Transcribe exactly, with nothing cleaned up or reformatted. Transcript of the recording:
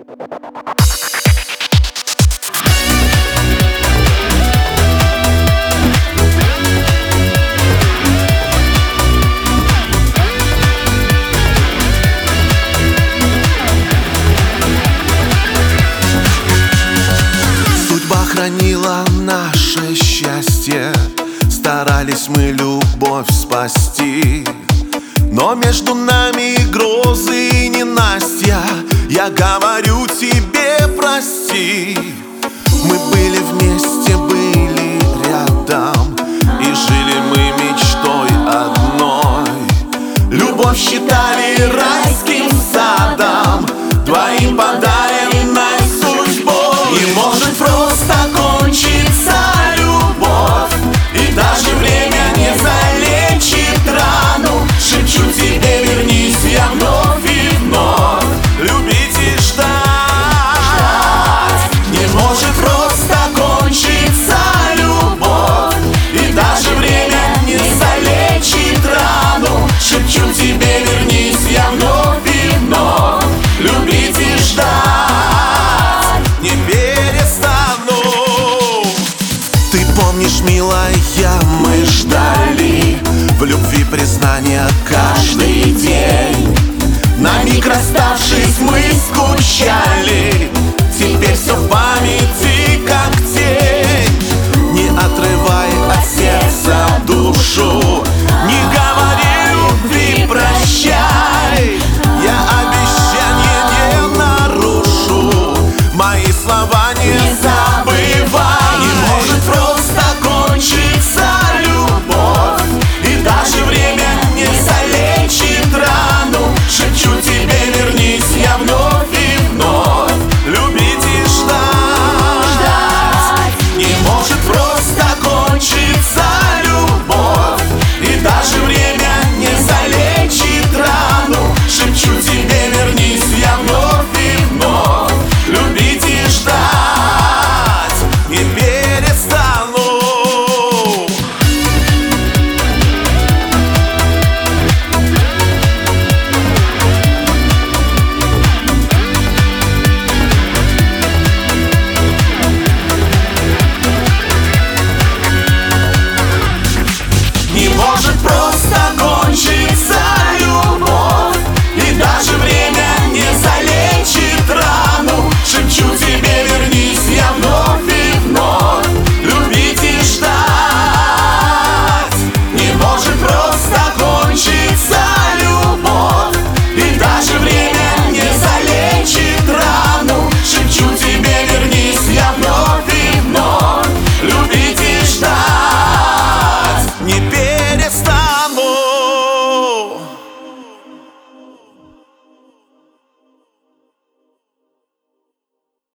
Хранила наше счастье, старались мы любовь спасти, но между нами грозы и ненастья. Я говорю тебе прости. Мы были вместе, были рядом, и жили мы мечтой одной. Любовь считали райским садом, твоим подарком